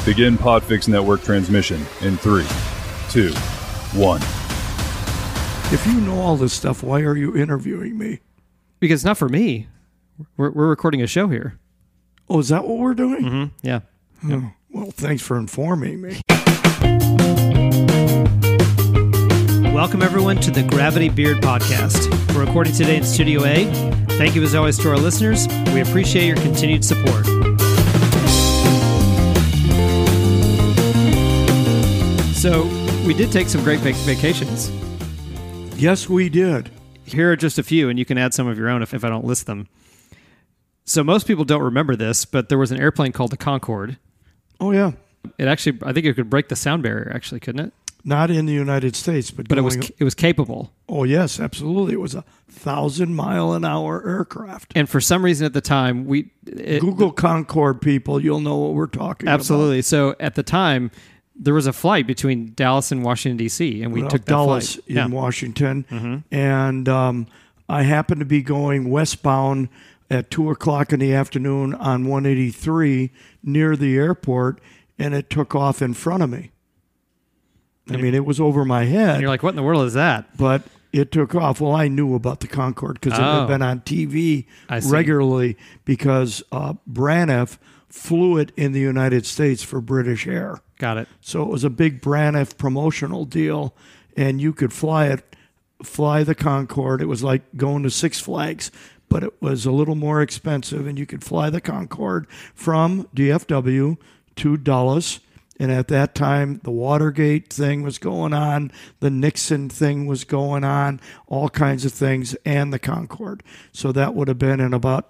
Begin Podfix Network transmission in 3, 2, 1. If you know all this stuff, why are you interviewing me? Because it's not for me. We're recording a show here. Oh, is that what we're doing? Mm-hmm. Yeah. Oh, well, thanks for informing me. Welcome, everyone, to the Gravity Beard Podcast. We're recording today in Studio A. Thank you, as always, to our listeners. We appreciate your continued support. So, we did take some great vacations. Yes, we did. Here are just a few, and you can add some of your own if I don't list them. So most people don't remember this, but there was an airplane called the Concorde. Oh, yeah. It actually, I think it could break the sound barrier, actually, couldn't it? Not in the United States, but it was capable. Oh, yes, absolutely. It was a 1,000-mile-an-hour aircraft. And for some reason at the time, Google Concorde, people. You'll know what we're talking absolutely. about. So at the time, there was a flight between Dallas and Washington, D.C., and we took that Dallas flight. in Washington. Mm-hmm. And I happened to be going westbound at 2 o'clock in the afternoon on 183 near the airport, and it took off in front of me. I mean, it was over my head. And you're like, what in the world is that? But it took off. Well, I knew about the Concorde because it had been on TV regularly because Braniff flew it in the United States for British Air. Got it. So it was a big Braniff promotional deal, and you could fly the Concorde. It was like going to Six Flags, but it was a little more expensive, and you could fly the Concorde from DFW to Dulles. And at that time, the Watergate thing was going on, the Nixon thing was going on, all kinds of things, and the Concorde. So that would have been in about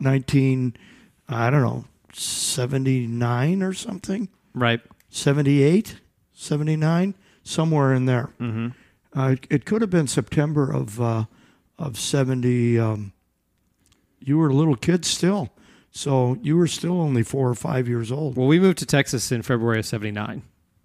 79 or something? Right. 78, 79, somewhere in there. Mm-hmm. It could have been September of 70. You were a little kid still. So you were still only 4 or 5 years old. Well, we moved to Texas in February of 79.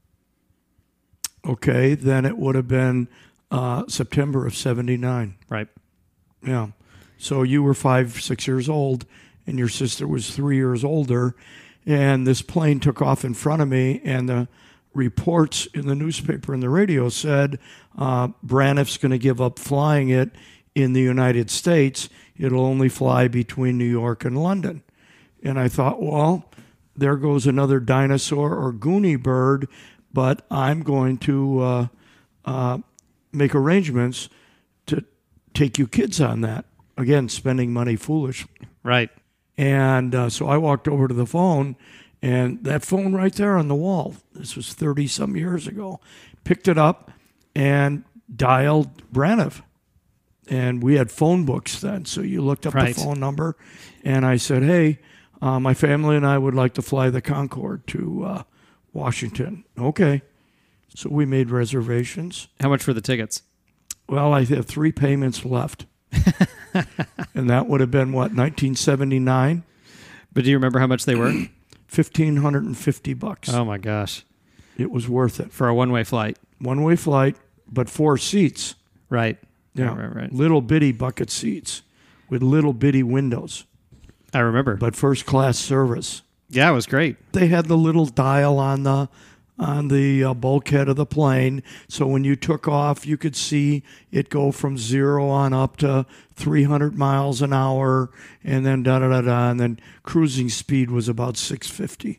Okay, then it would have been September of 79. Right. Yeah. So you were 5, 6 years old, and your sister was 3 years older, and this plane took off in front of me, and the reports in the newspaper and the radio said Braniff's going to give up flying it in the United States. It'll only fly between New York and London. And I thought, well, there goes another dinosaur or Goonie bird, but I'm going to make arrangements to take you kids on that. Again, spending money foolish. Right. And so I walked over to the phone, and that phone right there on the wall, this was 30-some years ago, picked it up and dialed Braniff. And we had phone books then, so you looked up the phone number, and I said, hey, my family and I would like to fly the Concorde to Washington. Okay. So we made reservations. How much for the tickets? Well, I have 3 payments left. And that would have been, what, 1979? But do you remember how much they were? $1,550. Oh, my gosh. It was worth it. For a one-way flight. One-way flight, but 4 seats. Right. Yeah, right. Little bitty bucket seats with little bitty windows. I remember. But first class service. Yeah, it was great. They had the little dial on the bulkhead of the plane, so when you took off, you could see it go from 0 on up to 300 miles an hour, and then da-da-da-da, and then cruising speed was about 650.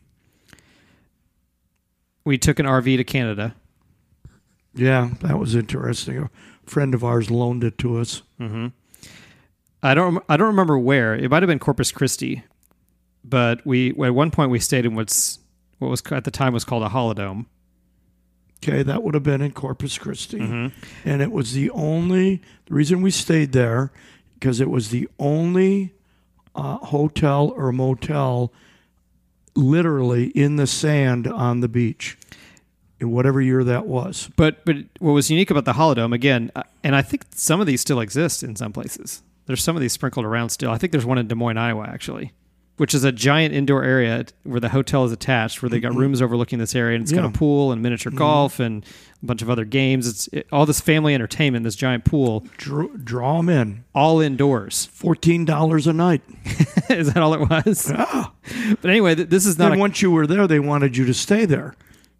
We took an RV to Canada. Yeah, that was interesting. A friend of ours loaned it to us. Mm-hmm. I don't remember where. It might have been Corpus Christi, but at one point we stayed in what was at the time was called a holodome. Okay, that would have been in Corpus Christi. Mm-hmm. And it was the reason we stayed there, because it was the only hotel or motel literally in the sand on the beach. In whatever year that was. But what was unique about the holodome, again, and I think some of these still exist in some places. There's some of these sprinkled around still. I think there's one in Des Moines, Iowa, actually, which is a giant indoor area where the hotel is attached, where they got rooms overlooking this area, and it's got a pool and miniature golf and a bunch of other games. It's all this family entertainment, this giant pool. Draw them in. All indoors. $14 a night. Is that all it was? Yeah. But anyway, this is not... And once you were there, they wanted you to stay there.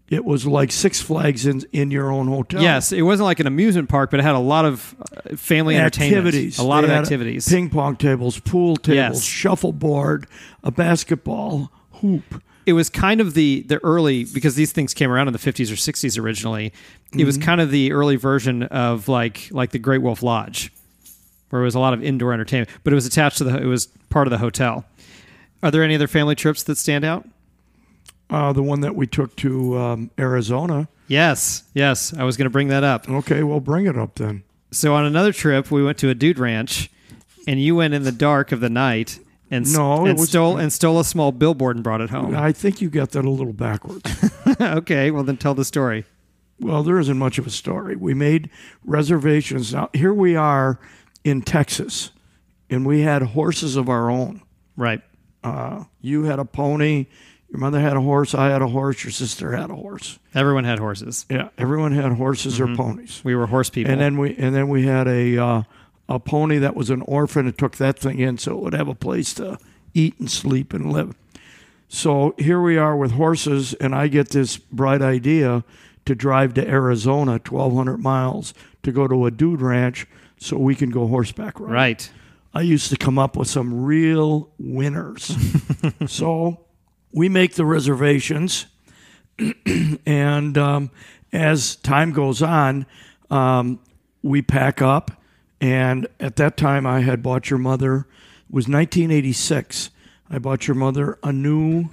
It was like Six Flags in your own hotel. Yes, it wasn't like an amusement park, but it had a lot of family entertainment. Activities. A lot They of had activities. Ping pong tables, pool tables, Yes. shuffleboard, a basketball hoop. It was kind of the early, because these things came around in the 50s or 60s originally. It was kind of the early version of like the Great Wolf Lodge, where it was a lot of indoor entertainment, but it was attached to it was part of the hotel. Are there any other family trips that stand out? The one that we took to Arizona. Yes. I was going to bring that up. Okay, well, bring it up then. So on another trip, we went to a dude ranch, and you went in the dark of the night and stole a small billboard and brought it home. I think you got that a little backwards. Okay, well then tell the story. Well, there isn't much of a story. We made reservations. Now, here we are in Texas, and we had horses of our own. Right. You had a pony. Your mother had a horse. I had a horse. Your sister had a horse. Everyone had horses. Yeah, everyone had horses or ponies. We were horse people. And then we had a pony that was an orphan and took that thing in so it would have a place to eat and sleep and live. So here we are with horses, and I get this bright idea to drive to Arizona, 1,200 miles, to go to a dude ranch so we can go horseback riding. Right. I used to come up with some real winners. So we make the reservations, and as time goes on, we pack up. And at that time, I had bought your mother, it was 1986, I bought your mother a new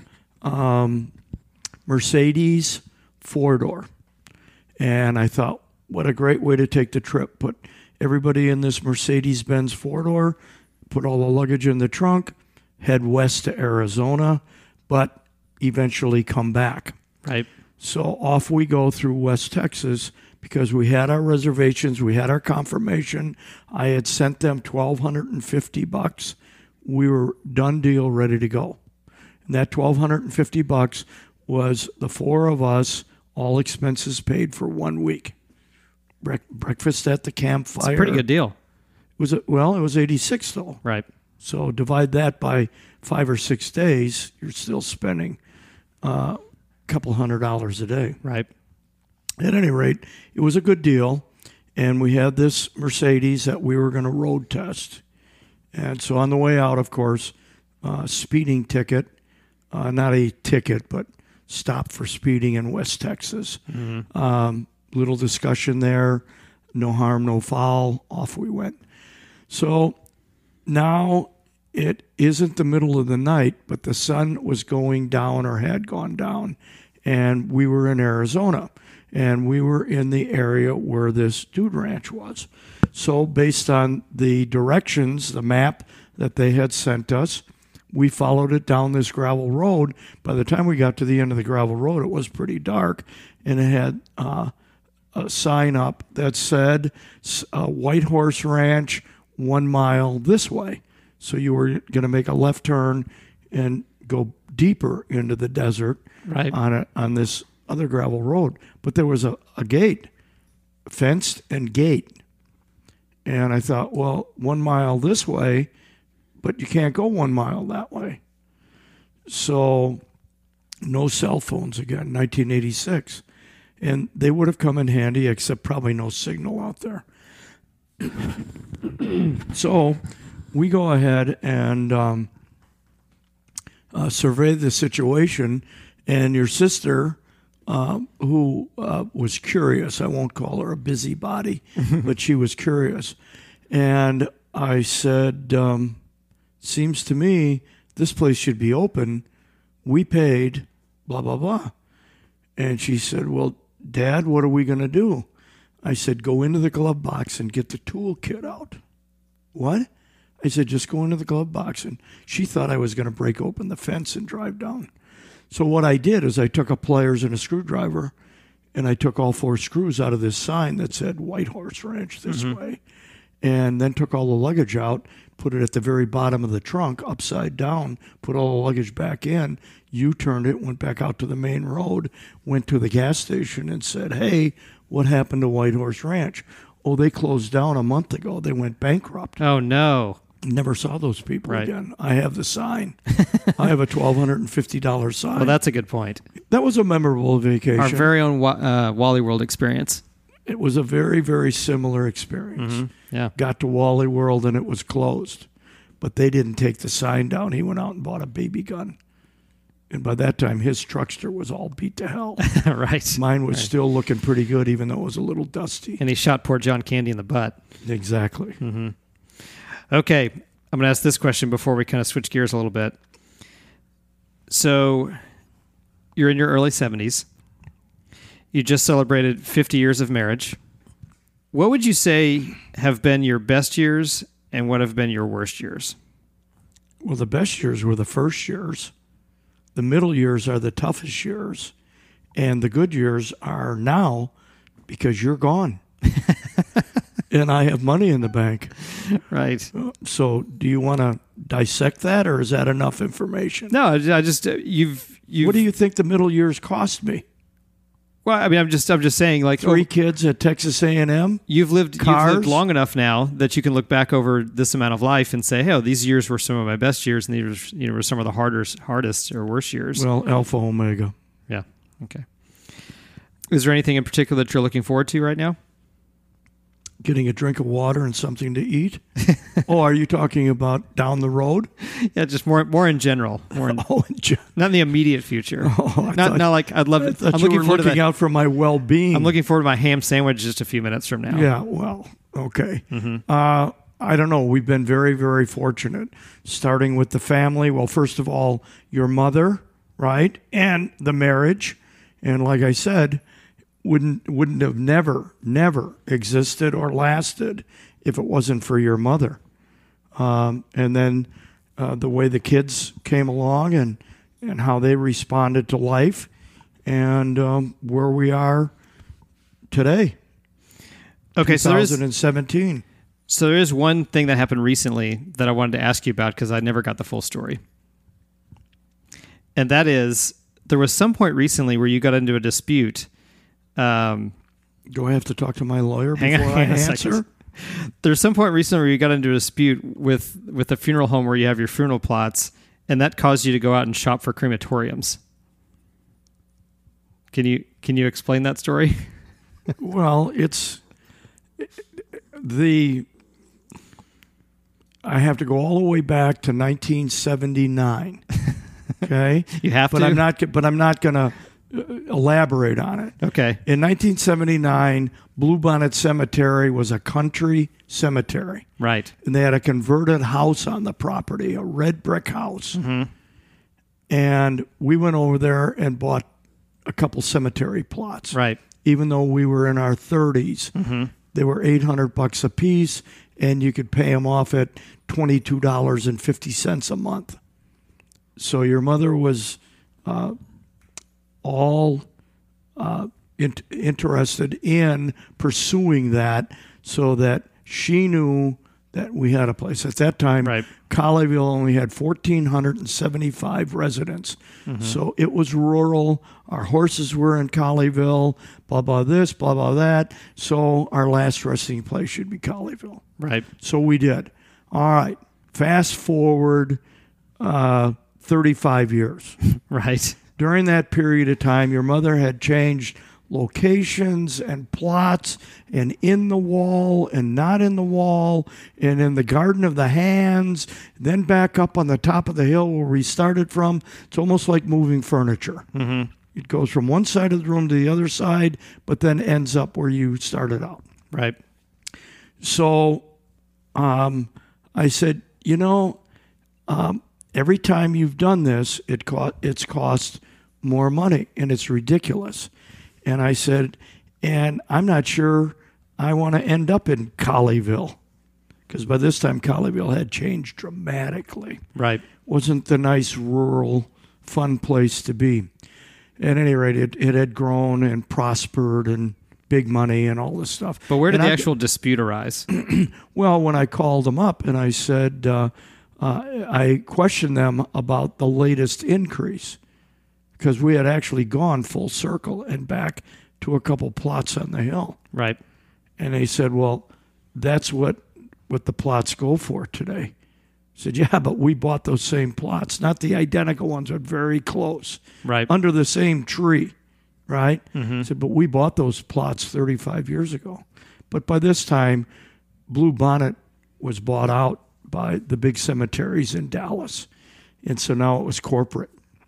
Mercedes four-door. And I thought, what a great way to take the trip. Put everybody in this Mercedes-Benz four-door, put all the luggage in the trunk, head west to Arizona, but eventually come back. Right. So off we go through West Texas because we had our reservations, we had our confirmation. I had sent them $1,250. We were done deal, ready to go. And that $1,250 was the four of us, all expenses paid for 1 week. Breakfast at the campfire. It's a pretty good deal. It was 86 though. Right. So divide that by 5 or 6 days, you're still spending a couple $100 a day. Right. At any rate, it was a good deal, and we had this Mercedes that we were going to road test. And so on the way out, of course, speeding ticket, not a ticket, but stop for speeding in West Texas. Mm-hmm. Little discussion there, no harm, no foul, off we went. So now it isn't the middle of the night, but the sun was going down or had gone down, and we were in Arizona. And we were in the area where this dude ranch was. So based on the directions, the map that they had sent us, we followed it down this gravel road. By the time we got to the end of the gravel road, it was pretty dark, and it had a sign up that said White Horse Ranch, 1 mile this way. So you were going to make a left turn and go deeper into the desert Right. on this other gravel road. But there was a gate, fenced and gate. And I thought, well, 1 mile this way, but you can't go 1 mile that way. So no cell phones again, 1986. And they would have come in handy, except probably no signal out there. So we go ahead and survey the situation, and your sister, who was curious, I won't call her a busybody, but she was curious. And I said, seems to me this place should be open. We paid, blah, blah, blah. And she said, well, Dad, what are we going to do? I said, go into the glove box and get the toolkit out. What? I said, just go into the glove box. And she thought I was going to break open the fence and drive down. So what I did is I took a pliers and a screwdriver, and I took all 4 screws out of this sign that said White Horse Ranch this way, and then took all the luggage out, put it at the very bottom of the trunk, upside down, put all the luggage back in, U-turned it, went back out to the main road, went to the gas station and said, hey, what happened to White Horse Ranch? Oh, they closed down a month ago. They went bankrupt. Oh, no. Never saw those people Right. again. I have the sign. I have a $1,250 sign. Well, that's a good point. That was a memorable vacation. Our very own Wally World experience. It was a very, very similar experience. Yeah. Got to Wally World and it was closed. But they didn't take the sign down. He went out and bought a BB gun. And by that time, his truckster was all beat to hell. Right. Mine was still looking pretty good, even though it was a little dusty. And he shot poor John Candy in the butt. Exactly. Okay, I'm going to ask this question before we kind of switch gears a little bit. So, you're in your early 70s. You just celebrated 50 years of marriage. What would you say have been your best years and what have been your worst years? Well, the best years were the first years. The middle years are the toughest years. And the good years are now because you're gone. And I have money in the bank. Right. So do you want to dissect that, or is that enough information? No, I just you've What do you think the middle years cost me? Well, I mean, I'm just saying, like, Three kids at Texas A&M? you've lived Cars? long enough now that you can look back over this amount of life and say, hey, these years were some of my best years, and these were some of the hardest or worst years. Well, Alpha Omega. Yeah. Okay. Is there anything in particular that you're looking forward to right now? Getting a drink of water and something to eat? Oh, are you talking about down the road? Yeah, just more in general. Oh, Not in the immediate future. Not like I'd love it. I'm looking forward to that. Out for my well-being. I'm looking forward to my ham sandwich just a few minutes from now. Yeah, well, okay. I don't know. We've been very, very fortunate. Starting with the family. Well, first of all, your mother, right? And the marriage. And like I said, wouldn't have never existed or lasted if it wasn't for your mother. And then the way the kids came along and how they responded to life and where we are today. Okay, 2017. So there is one thing that happened recently that I wanted to ask you about because I never got the full story. And that is, there was some point recently where you got into a dispute. Do I have to talk to my lawyer before hang I on a answer? second. There's some point recently where you got into a dispute with the funeral home where you have your funeral plots, and that caused you to go out and shop for crematoriums. Can you explain that story? Well, I have to go all the way back to 1979. Okay, You have but to. I'm not going to elaborate on it. Okay. In 1979, Bluebonnet Cemetery was a country cemetery. Right. And they had a converted house on the property, a red brick house. And we went over there and bought a couple cemetery plots. Right. Even though we were in our 30s. They were $800 a piece, and you could pay them off at $22.50 a month. So your mother was all interested in pursuing that so that she knew that we had a place. At that time, Right. Colleyville only had 1,475 residents. So it was rural. Our horses were in Colleyville, blah, blah, this, blah, blah, that. So our last resting place should be Colleyville. Right. So we did. All right. Fast forward 35 years. Right. During that period of time, your mother had changed locations and plots and in the wall and not in the wall and in the Garden of the Hands, then back up on the top of the hill where we started from. It's almost like moving furniture. It goes from one side of the room to the other side, but then ends up where you started out. Right. So I said, every time you've done this, it's cost more money, and it's ridiculous. And I said, and I'm not sure I want to end up in Colleyville, because by this time Colleyville had changed dramatically. Right. Wasn't the nice rural, fun place to be. At any rate, it had grown and prospered and big money and all this stuff. But where did the actual dispute arise? Well, when I called them up and I said, I questioned them about the latest increase, because we had actually gone full circle and back to a couple plots on the hill. Right. And they said, well, that's what the plots go for today. I said, yeah, but we bought those same plots, not the identical ones, but very close, Right. under the same tree, right? I said, but we bought those plots 35 years ago. But by this time, Blue Bonnet was bought out by the big cemeteries in Dallas. And so now it was corporate.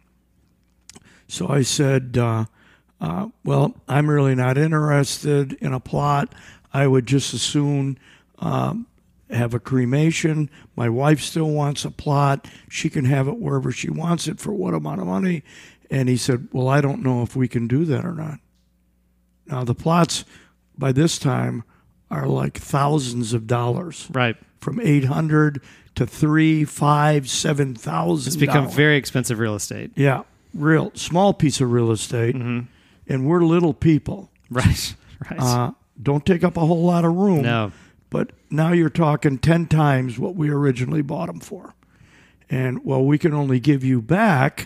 So I said, well, I'm really not interested in a plot. I would just as soon have a cremation. My wife still wants a plot. She can have it wherever she wants it for what amount of money. And he said, well, I don't know if we can do that or not. Now, the plots by this time are like thousands of dollars. Right. From $800 to $3,000, $5,000, $7,000. It's become very expensive real estate. Yeah, real small piece of real estate, and we're little people. Right. Right. Don't take up a whole lot of room. No. But now you're talking 10 times what we originally bought them for. And, well, we can only give you back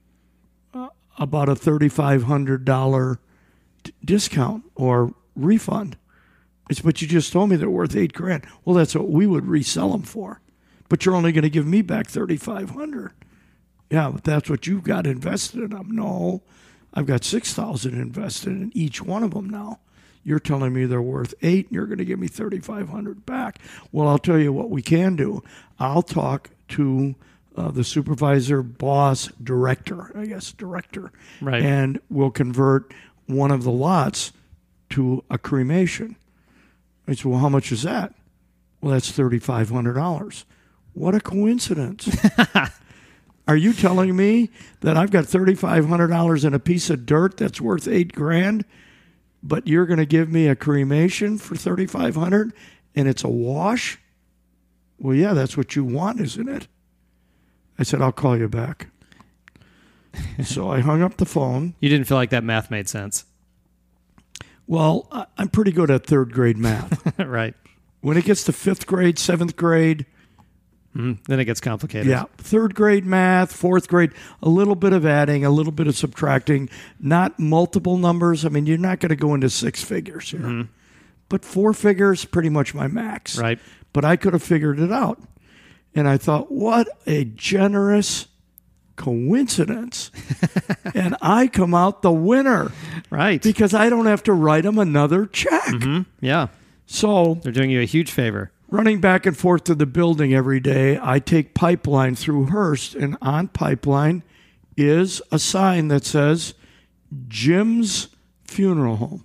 about a $3,500 discount or refund. But you just told me they're worth $8,000. Well, that's what we would resell them for. But you're only going to give me back $3,500. Yeah, but that's what you've got invested in them. No, I've got $6,000 invested in each one of them now. You're telling me they're worth $8,000, and you're going to give me $3,500 back. Well, I'll tell you what we can do. I'll talk to the supervisor, boss, director, Right. and we'll convert one of the lots to a cremation. I said, well, how much is that? Well, that's $3,500. What a coincidence. Are you telling me that I've got $3,500 in a piece of dirt that's worth $8,000, but you're going to give me a cremation for $3,500 and it's a wash? Well, yeah, that's what you want, isn't it? I said, I'll call you back. So I hung up the phone. You didn't feel like that math made sense. Well, I'm pretty good at third grade math. Right. When it gets to fifth grade, seventh grade, Then it gets complicated. yeah, third grade math, fourth grade, a little bit of adding, a little bit of subtracting, not multiple numbers. I mean, you're not going to go into six figures here. But four figures, pretty much my max. Right. But I could have figured it out. And I thought, what a generous coincidence. And I come out the winner Right. because I don't have to write them another check. Yeah. So They're doing you a huge favor. running back and forth to the building every day, I take Pipeline through Hearst, and on Pipeline is a sign that says Jim's Funeral Home.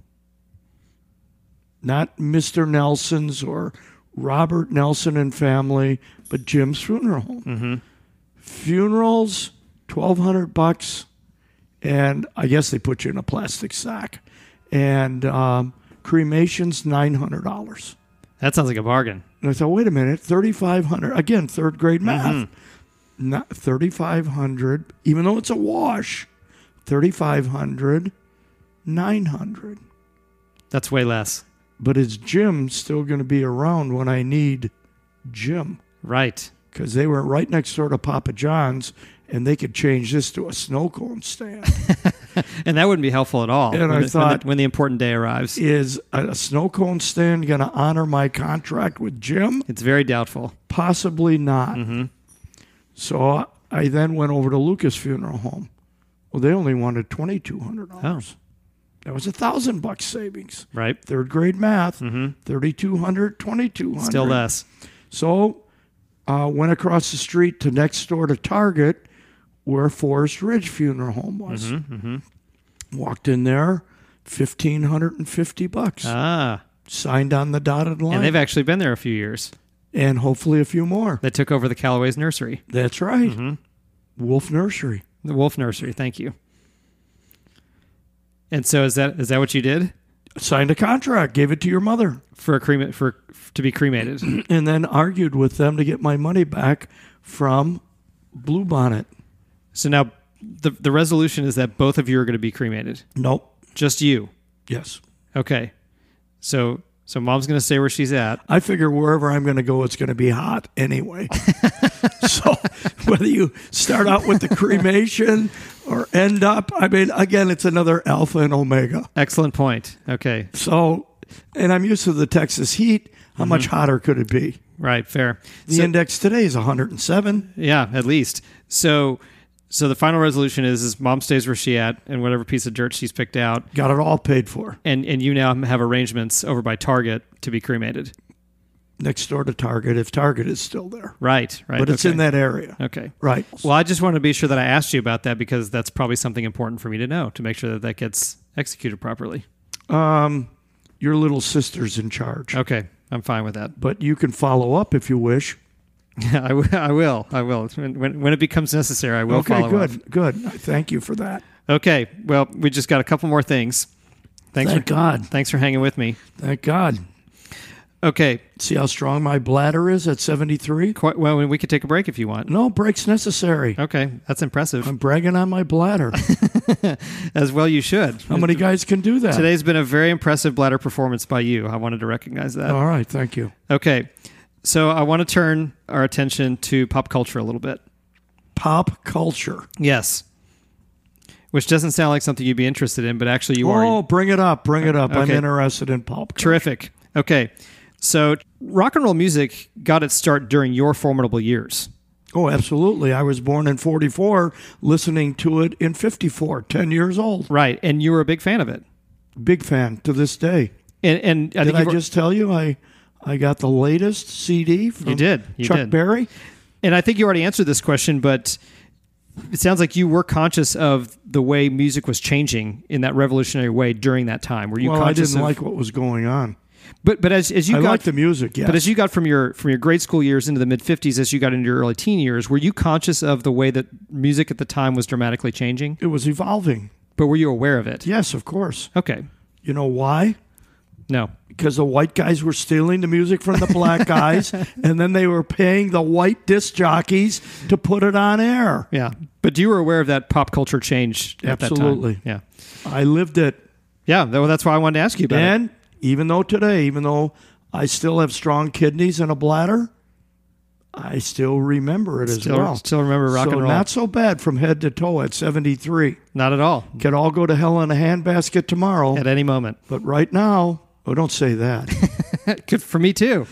Not Mr. Nelson's or Robert Nelson and family, but Jim's Funeral Home. Funerals, $1,200, and I guess they put you in a plastic sack. And cremations, $900. That sounds like a bargain. And I thought, wait a minute, $3,500. Again, third grade math. Not $3,500, even though it's a wash. $3,500, $900. That's way less. But is Jim still going to be around when I need Jim? Right. Because they were right next door to Papa John's, and they could change this to a snow cone stand. And that wouldn't be helpful at all And I thought- when the important day arrives. Is a snow cone stand going to honor my contract with Jim? It's very doubtful. Possibly not. So I then went over to Lucas Funeral Home. Well, they only wanted $2,200. That was $1,000 savings. Right. Third grade math. $3,200, $2,200. Still less. So went across the street to next door to Target, where Forest Ridge Funeral Home was. Walked in there, $1,550. Ah. Signed on the dotted line. And they've actually been there a few years. And hopefully a few more. They took over the Callaway's nursery. That's right. Wolf Nursery. The Wolf Nursery. Thank you. And so is that what you did Signed a contract, gave it to your mother, for to be cremated? and then argued with them to get my money back from Bluebonnet. So now the resolution is that both of you are going to be cremated. Nope. Just you. Yes. Okay. So mom's going to stay where she's at. I figure wherever I'm going to go, it's going to be hot anyway. So whether you start out with the cremation or end up, I mean, again, it's another alpha and omega. Excellent point. Okay. So, and I'm used to the Texas heat. How much hotter could it be? Right, fair. The index today is 107. Yeah, at least. So the final resolution is mom stays where she at, and whatever piece of dirt she's picked out, Got it all paid for. and you now have arrangements over by Target to be cremated. Next door to Target, if Target is still there. Right. But it's okay. in that area. Okay. Right. Well, I just wanted to be sure that I asked you about that because that's probably something important for me to know to make sure that that gets executed properly. Your little sister's in charge. Okay, I'm fine with that. But you can follow up if you wish. I will. When it becomes necessary, I will follow up. Okay, good. I thank you for that. Okay, well, we just got a couple more things. Thank God. Thanks for hanging with me. Thank God. Okay. See how strong my bladder is at 73? Quite well. We could take a break if you want. No breaks necessary. Okay, that's impressive. I'm bragging on my bladder. As well, you should. How many guys can do that? Today's been a very impressive bladder performance by you. I wanted to recognize that. All right, thank you. Okay, so I want to turn our attention to pop culture a little bit. Pop culture. Yes. Which doesn't sound like something you'd be interested in, but actually you are. Oh, bring it up. I'm Okay. interested in pop culture. Terrific. Okay. So rock and roll music got its start during your formidable years. Oh, absolutely. I was born in 44, listening to it in 54, 10 years old. Right. And you were a big fan of it. Big fan to this day. And I Did think I just tell you I got the latest CD from You did. Chuck Berry? And I think you already answered this question, but it sounds like you were conscious of the way music was changing in that revolutionary way during that time. Were you Well, I conscious didn't of, like what was going on. But as you I got liked the music, yes. But as you got from your grade school years into the mid 50s, as you got into your early teen years, were you conscious of the way that music at the time was dramatically changing? It was evolving. But were you aware of it? Yes, of course. Okay. You know why? No. Because the white guys were stealing the music from the black guys, and then they were paying the white disc jockeys to put it on air. Yeah. But you were aware of that pop culture change at Absolutely. that time? Yeah. I lived it. Yeah. Well, that's why I wanted to ask you about it. And even though I still have strong kidneys and a bladder, I still remember it as well. Still remember rock and roll. Not so bad from head to toe at 73. Not at all. Could all go to hell in a handbasket tomorrow. At any moment. But right now, don't say that. Good for me too.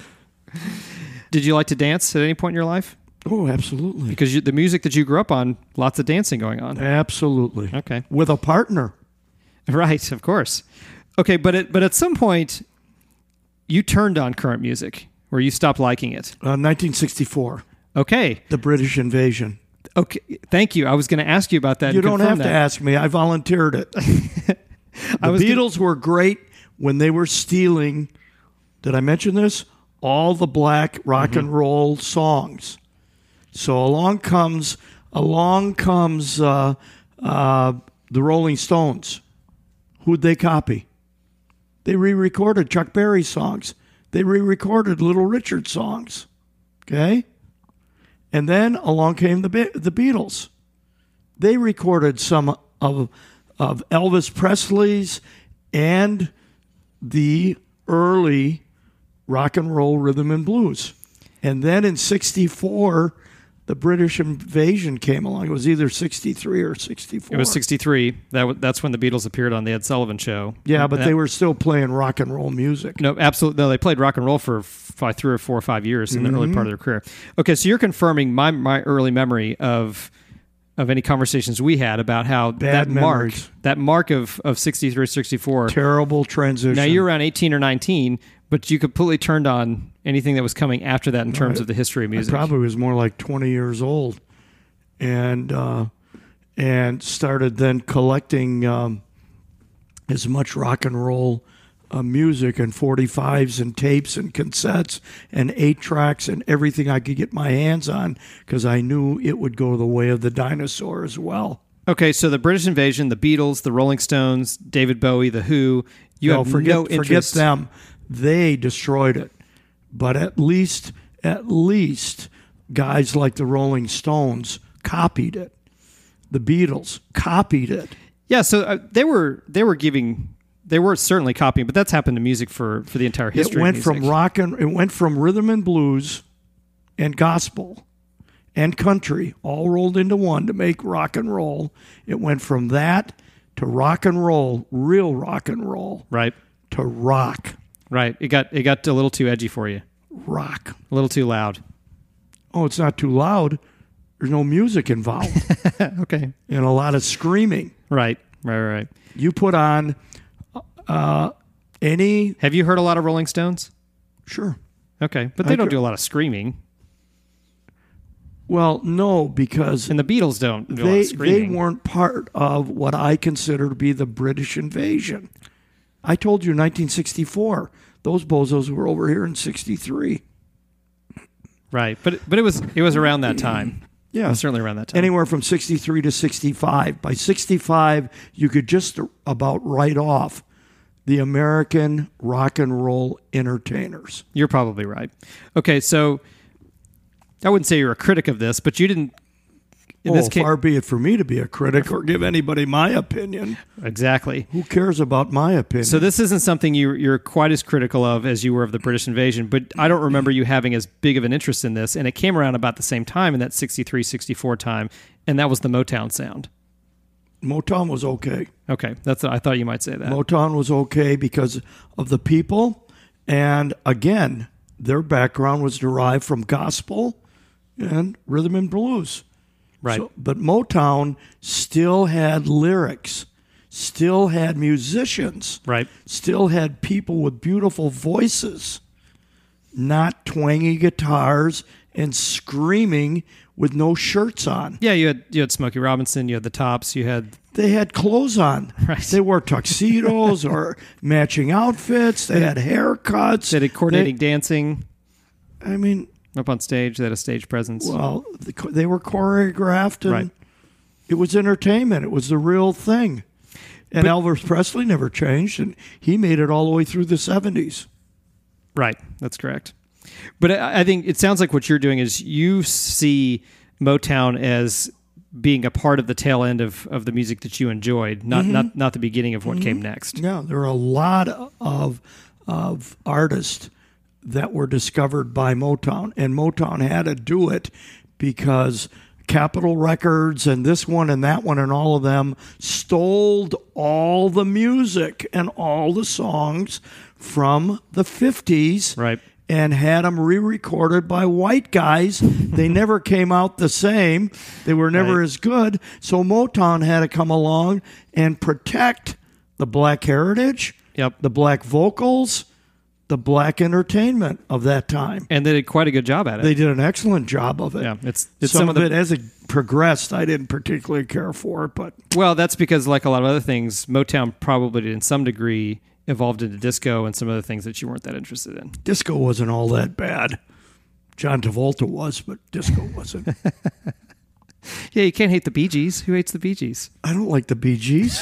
Did you like to dance at any point in your life? Oh, absolutely. Because the music that you grew up on, lots of dancing going on. Absolutely. Okay. With a partner. Right, of course. Okay, but at some point, you turned on current music, or you stopped liking it. 1964. Okay. The British invasion. Okay. Thank you. I was going to ask you about that. You and don't confirm have to ask me. I volunteered it. The Beatles were great when they were stealing, did I mention this? All the black rock and roll songs. So along comes the Rolling Stones. Who'd they copy? They re-recorded Chuck Berry songs. They re-recorded Little Richard songs. Okay? And then along came the Beatles. They recorded some of Elvis Presley's and the early rock and roll rhythm and blues. And then in 64, the British invasion came along. It was either 63 or 64. It was 63. That's when the Beatles appeared on the Ed Sullivan Show. Yeah, but they were still playing rock and roll music. No, absolutely. No, they played rock and roll for 3 or 4 or 5 years in the early part of their career. Okay, so you're confirming my early memory of any conversations we had about how Bad memories. that mark of 63, 64. Terrible transition. Now you're around 18 or 19, but you completely turned on anything that was coming after that in terms of the history of music. I probably was more like 20 years old, and started then collecting as much rock and roll music and 45s and tapes and cassettes and 8-tracks and everything I could get my hands on because I knew it would go the way of the dinosaur as well. Okay, so the British invasion, the Beatles, the Rolling Stones, David Bowie, the Who. Forget them. They destroyed it. But at least guys like the Rolling Stones copied it. The Beatles copied it. Yeah, so they were certainly copying, but that's happened to music for the entire history. It went of music. it went from rhythm and blues and gospel and country all rolled into one to make rock and roll. It went from that to rock and roll, real rock and roll, right, to rock. Right. It got a little too edgy for you. Rock. A little too loud. Oh, it's not too loud. There's no music involved Okay. and a lot of screaming. Right. Right. You put on any... Have you heard a lot of Rolling Stones? Sure. Okay. But they don't do a lot of screaming. Well, no, because And the Beatles don't do a lot of they screaming. weren't part of what I consider to be the British invasion. I told you in 1964. Those bozos were over here in 63. Right. But it was around that time. Yeah. It was certainly around that time. Anywhere from 63 to 65. By 65, you could just about write off the American rock and roll entertainers. You're probably right. Okay, so I wouldn't say you're a critic of this, but you didn't. Far be it for me to be a critic or give anybody my opinion. Exactly. Who cares about my opinion? So this isn't something you're quite as critical of as you were of the British invasion, but I don't remember you having as big of an interest in this, and it came around about the same time in that 63, 64 time, and that was the Motown sound. Motown was okay. Okay, I thought you might say that. Motown was okay because of the people, and again, their background was derived from gospel and rhythm and blues. Right. But Motown still had lyrics, still had musicians, Right. still had people with beautiful voices, not twangy guitars and screaming with no shirts on. Yeah, you had Smokey Robinson, you had the Tops, you had They had clothes on. Right. They wore tuxedos or matching outfits. They had haircuts. they had coordinating dancing I mean, up on stage. They had a stage presence. well, they were choreographed, and Right. it was entertainment. It was the real thing. And Elvis Presley never changed, and he made it all the way through the 70s. Right, that's correct. But I think it sounds like what you're doing is you see Motown as being a part of the tail end of the music that you enjoyed, not the beginning of what came next. Yeah, there are a lot of artists that were discovered by Motown, and Motown had to do it because Capitol Records and this one and that one and all of them stole all the music and all the songs from the 50s. Right. And had them re-recorded by white guys. They never came out the same. They were never Right. as good. So Motown had to come along and protect the black heritage, Yep. the black vocals, the black entertainment of that time. And they did quite a good job at it. They did an excellent job of it. Yeah, it's some of it, as it progressed, I didn't particularly care for it, but Well, that's because, like a lot of other things, Motown probably did in some degree evolved into disco and some other things that you weren't that interested in. disco wasn't all that bad. John Travolta was, but disco wasn't. Yeah, you can't hate the Bee Gees. Who hates the Bee Gees? I don't like the Bee Gees.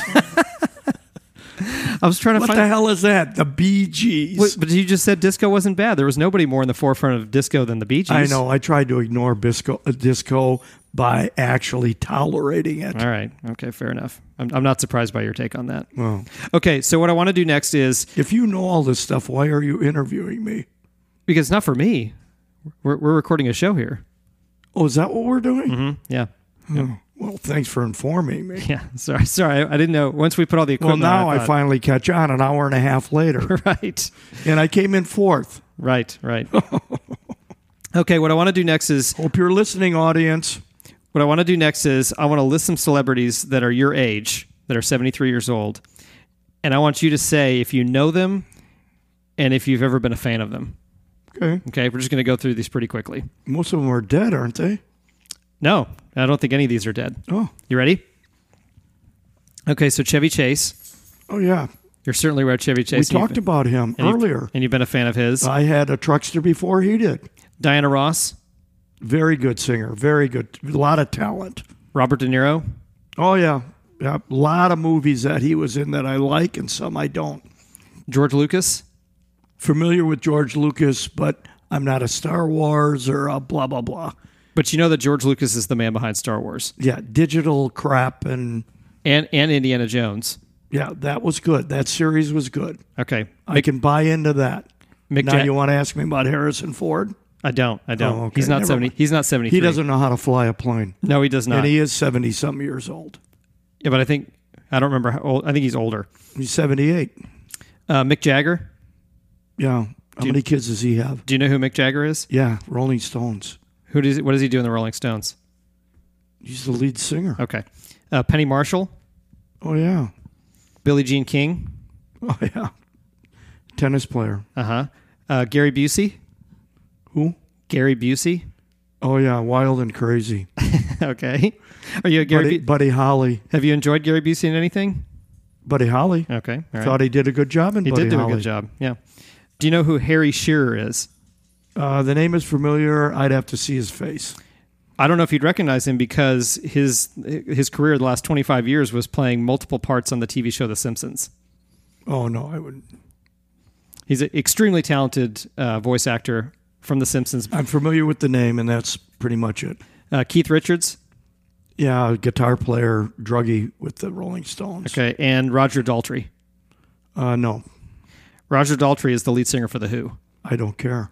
I was trying to What find. the hell is that? The Bee Gees. Wait, but you just said disco wasn't bad. There was nobody more in the forefront of disco than the Bee Gees. I know. I tried to ignore disco by actually tolerating it. All right. Okay. Fair enough. I'm not surprised by your take on that. Well, Okay. So what I want to do next is, if you know all this stuff, why are you interviewing me? because it's not for me. We're recording a show here. Oh, is that what we're doing? Yeah. Oh, well, thanks for informing me. Yeah. Sorry. I didn't know. Once we put all the Well, equipment now on, I finally catch on an hour and a half later. Right. And I came in fourth. Right. Okay. What I want to do next is Hope you're listening, audience. I want to list some celebrities that are your age, that are 73 years old, and I want you to say if you know them and if you've ever been a fan of them. Okay. Okay, we're just going to go through these pretty quickly. Most of them are dead, aren't they? No, I don't think any of these are dead. Oh. You ready? Okay, so Chevy Chase. Oh, yeah. You're certainly aware of Chevy Chase. We talked about him earlier. And you've been a fan of his. I had a truckster before he did. Diana Ross. Very good singer. Very good. A lot of talent. Robert De Niro. Oh, yeah. Yeah. A lot of movies that he was in that I like and some I don't. George Lucas. Familiar with George Lucas, but I'm not a Star Wars or a blah, blah, blah. But you know that George Lucas is the man behind Star Wars. Yeah, digital crap and Indiana Jones. yeah, that was good. That series was good. Okay. I can buy into that. Mick Now Ja- you want to ask me about Harrison Ford? I don't. Oh, okay. He's not Never 70. mind. He's not 73. He doesn't know how to fly a plane. No, he does not. And he is 70-some years old. Yeah, but I don't remember how old. I think he's older. He's 78. Mick Jagger. Yeah. How many kids does he have? Do you know who Mick Jagger is? Yeah, Rolling Stones. What does he do in the Rolling Stones? He's the lead singer. Okay. Penny Marshall, Oh, yeah. Billie Jean King. Oh, yeah. Tennis player. Gary Busey. Who? Gary Busey. Oh, yeah. Wild and crazy. Okay. Are you a Gary? Buddy Holly. Have you enjoyed Gary Busey in anything? Buddy Holly. Okay. All right. Thought he did a good job in He Buddy did do Holly. a good job. Yeah. Do you know who Harry Shearer is? The name is familiar. I'd have to see his face. I don't know if you'd recognize him because his career the last 25 years was playing multiple parts on the TV show The Simpsons. Oh, no, I wouldn't. He's an extremely talented voice actor from The Simpsons. I'm familiar with the name, and that's pretty much it. Keith Richards. Yeah, guitar player, druggie with the Rolling Stones. Okay. And Roger Daltrey. No, Roger Daltrey is the lead singer for The Who. I don't care.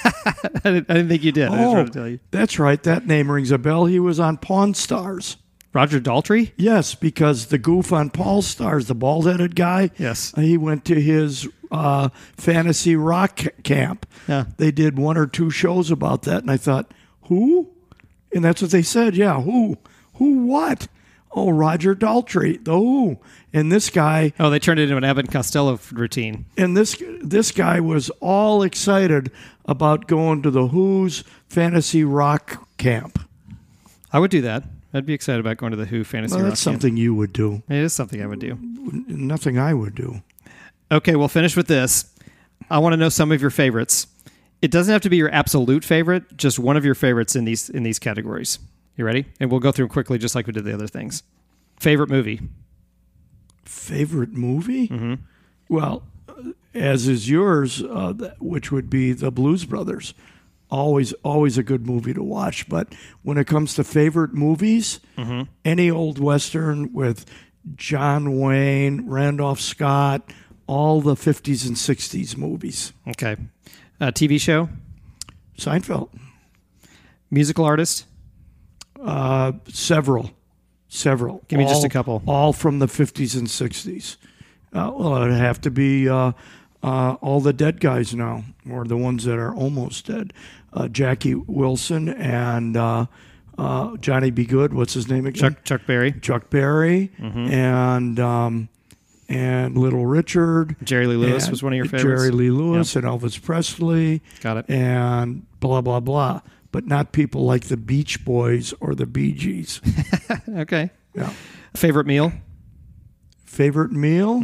I didn't think you did. I was trying to tell you. That's right. That name rings a bell. He was on Pawn Stars. Roger Daltrey? Yes, because the goof on Pawn Stars, the bald-headed guy, Yes. he went to his fantasy rock camp. Yeah. They did 1 or 2 shows about that, and I thought, who? And that's what they said. Yeah, who? Who what? Oh, Roger Daltrey, the Who. And this guy... Oh, they turned it into an Abbott and Costello routine. And this guy was all excited about going to the Who's fantasy rock camp. I would do that. I'd be excited about going to the Who fantasy Well, rock that's camp. something you would do. It is something I would do. Nothing I would do. Okay, we'll finish with this. I want to know some of your favorites. It doesn't have to be your absolute favorite, just one of your favorites in these categories. You ready? And we'll go through them quickly just like we did the other things. Favorite movie? Favorite movie? Mm-hmm. Well, as is yours, which would be The Blues Brothers. Always a good movie to watch. But when it comes to favorite movies, any old Western with John Wayne, Randolph Scott, all the 50s and 60s movies. Okay. TV show? Seinfeld. Musical artist? Several. Give me just a couple. All from the 50s and 60s. Well, it'd have to be all the dead guys now, or the ones that are almost dead. Jackie Wilson and Johnny B. Good. What's his name again? Chuck Berry. Chuck Berry. And Little Richard. Jerry Lee Lewis and was one of your favorites. Jerry Lee Lewis and Elvis Presley. Got it. And blah, blah, blah. But not people like the Beach Boys or the Bee Gees. Okay. Yeah. Favorite meal? Favorite meal?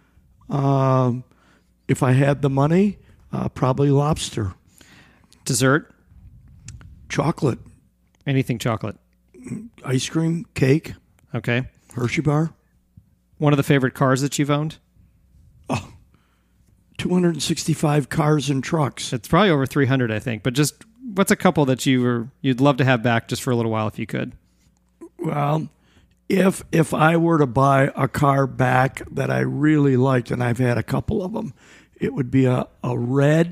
If I had the money, probably lobster. Dessert? Chocolate. Anything chocolate. Ice cream, cake, Okay. Hershey bar. One of the favorite cars that you've owned? 265 cars and trucks. It's probably over 300, I think. But just what's a couple that you'd love to have back just for a little while if you could? Well, if I were to buy a car back that I really liked, and I've had a couple of them, it would be a red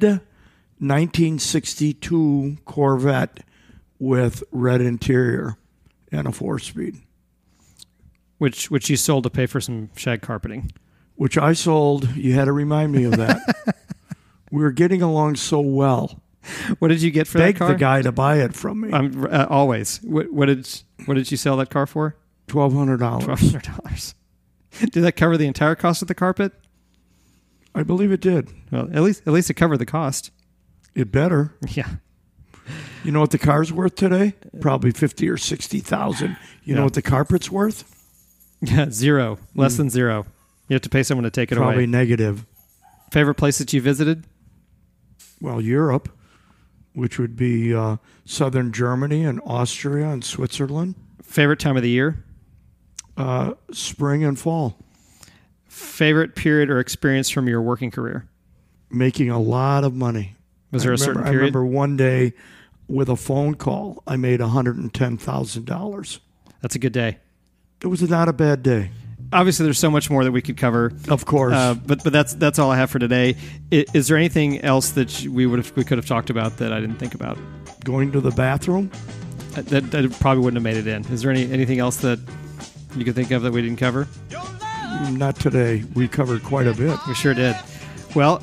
1962 Corvette with red interior and a 4-speed. Which you sold to pay for some shag carpeting. Which I sold. You had to remind me of that. We were getting along so well. What did you get for Begged that car? the guy to buy it from me. Always. What did you sell that car for? $1,200. $1,200. Did that cover the entire cost of the carpet? I believe it did. Well, at least it covered the cost. It better. Yeah. You know what the car's worth today? Probably 50 or 60,000. You know what the carpet's worth? Yeah, zero. Less than zero. You have to pay someone to take it Probably away. negative. Favorite place that you visited? Well, Europe, which would be southern Germany and Austria and Switzerland. Favorite time of the year? Spring and fall. Favorite period or experience from your working career? Making a lot of money. Was there a certain I period? remember one day with a phone call, I made $110,000. That's a good day. It was not a bad day. Obviously, there's so much more that we could cover. Of course. But that's all I have for today. Is there anything else that we could have talked about that I didn't think about? Going to the bathroom? That probably wouldn't have made it in. Is there anything else that you could think of that we didn't cover? Not today. We covered quite a bit. We sure did. Well,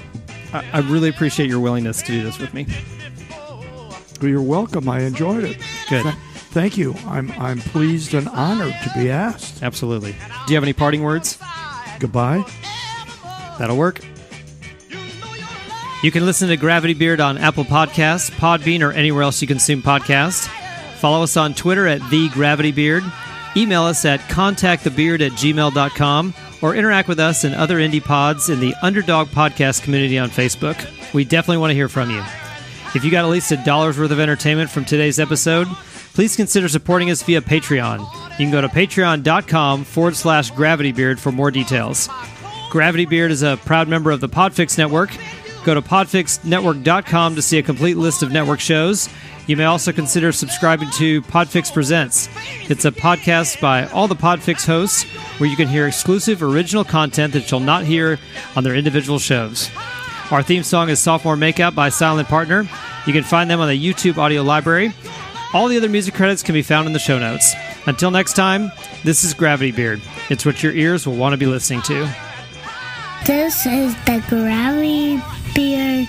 I really appreciate your willingness to do this with me. Well, you're welcome. I enjoyed it. Good. Thank you. I'm pleased and honored to be asked. Absolutely. Do you have any parting words? Goodbye. That'll work. You can listen to Gravity Beard on Apple Podcasts, Podbean, or anywhere else you consume podcasts. Follow us on Twitter at @TheGravityBeard. Email us at contactthebeard@gmail.com or interact with us and other indie pods in the Underdog Podcast community on Facebook. We definitely want to hear from you. If you got at least $1 worth of entertainment from today's episode, please consider supporting us via Patreon. You can go to patreon.com/GravityBeard for more details. Gravity Beard is a proud member of the Podfix Network. Go to podfixnetwork.com to see a complete list of network shows. You may also consider subscribing to Podfix Presents. It's a podcast by all the Podfix hosts where you can hear exclusive original content that you'll not hear on their individual shows. Our theme song is Sophomore Makeout by Silent Partner. You can find them on the YouTube audio library. All the other music credits can be found in the show notes. Until next time, this is Gravity Beard. It's what your ears will want to be listening to. This is the Gravity Beard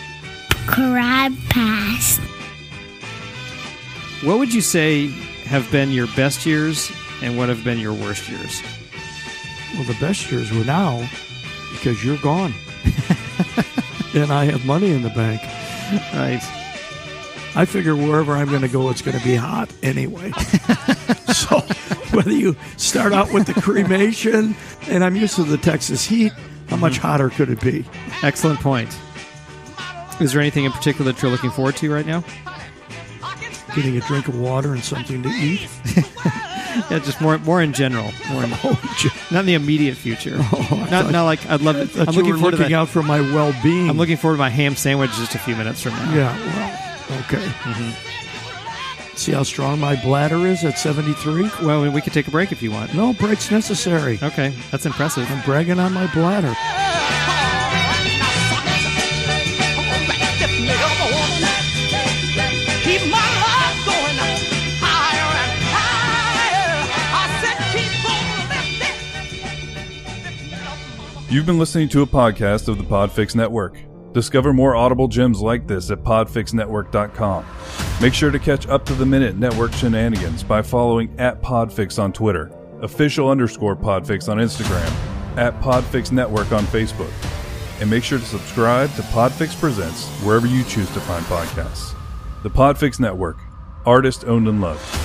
Crabcast. What would you say have been your best years and what have been your worst years? Well, the best years were now because you're gone. And I have money in the bank. Right. I figure wherever I'm going to go, it's going to be hot anyway. So whether you start out with the cremation, and I'm used to the Texas heat, how much hotter could it be? Excellent point. Is there anything in particular that you're looking forward to right now? Getting a drink of water and something to eat. Yeah, just more in general. Not in the immediate future. Not like I'd love it. I'm looking forward to out for my well-being. I'm looking forward to my ham sandwich just a few minutes from now. Yeah, well, okay. Mm-hmm. See how strong my bladder is at 73? Well, we could take a break if you want. No, break's necessary. Okay, that's impressive. I'm bragging on my bladder. You've been listening to a podcast of the Podfix Network. Discover more audible gems like this at podfixnetwork.com. Make sure to catch up-to-the-minute network shenanigans by following @Podfix on Twitter, official_Podfix on Instagram, @Podfix Network on Facebook. And make sure to subscribe to Podfix Presents wherever you choose to find podcasts. The Podfix Network, artist owned and loved.